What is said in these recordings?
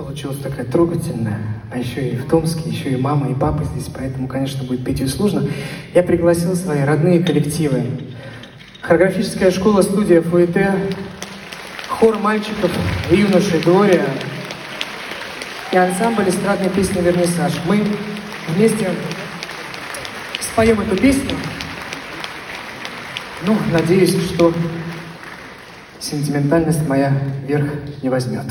получилась такая трогательная, а еще и в Томске, еще и мама, и папа здесь, поэтому, конечно, будет петь ее сложно. Я пригласил свои родные коллективы. Хореографическая школа, студия Фуэте, хор мальчиков и юношей Глория и ансамбль эстрадной песни «Вернисаж». Мы вместе споем эту песню. Ну, надеюсь, что сентиментальность моя верх не возьмет.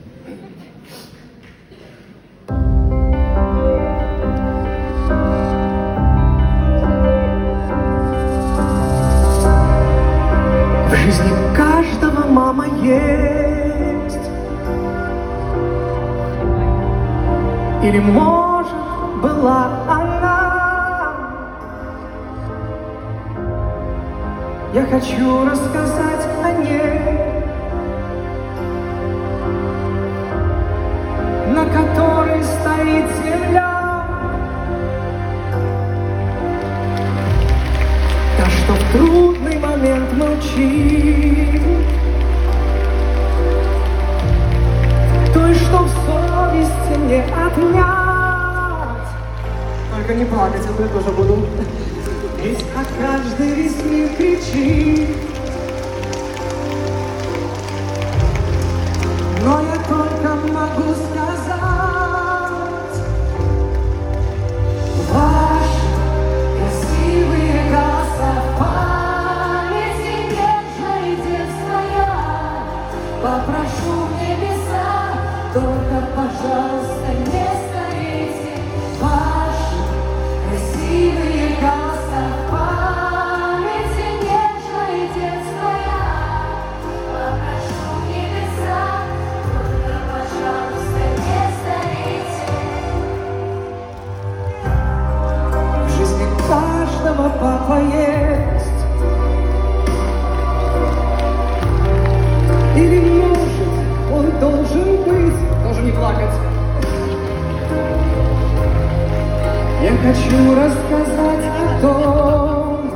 В жизни каждого мама есть. Или, может, была она. Я хочу рассказать о ней, на которой стоит земля, та, что в трудный момент молчит, той, что в совести не отнять. Только не плакать, а то я тоже буду. Ведь о каждой весь мир кричит, но я только могу сказать: ваши красивые голоса в памяти нежной детства я попрошу в небеса, только, пожалуйста, не старейте. Ваши красивые голоса в памяти нежной детства я попрошу в небеса, только, пожалуйста, не старейте. В жизни каждого папа есть. Или, может, он должен быть, тоже не плакать. Я хочу рассказать о том,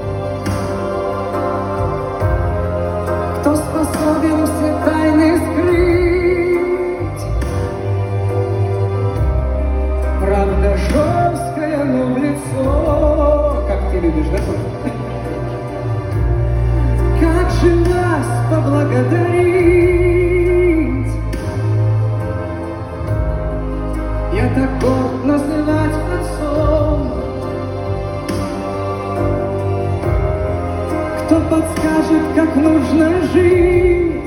кто способен все тайны скрыть. Правда жесткая, но в лицо. Как ты любишь, да? Как же нас поблагодарить? Я так горд называть отцом. Кто подскажет, как нужно жить?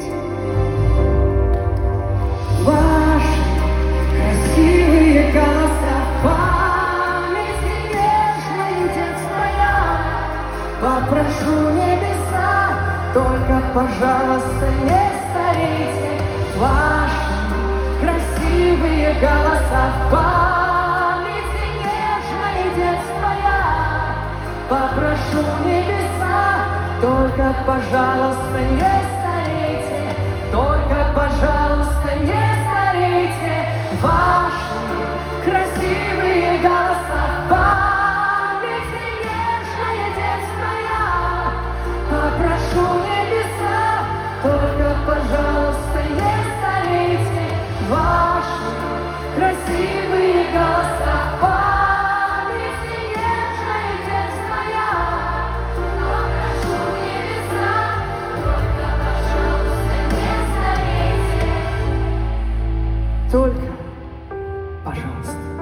Ваши красивые голоса в памяти нежной детства я попрошу небеса, только, пожалуйста, не старейте. Ваши красивые голоса в памяти нежной детства я попрошу небеса, только, пожалуйста, не старейте, только, пожалуйста, не старейте. Ваши красивые голоса в памяти нежное детство я попрошу небеса, только, пожалуйста, не старейте. Ваши красивые голоса в памяти нежное детство я попрошу небеса, только, пожалуйста, не старейте. Только, пожалуйста.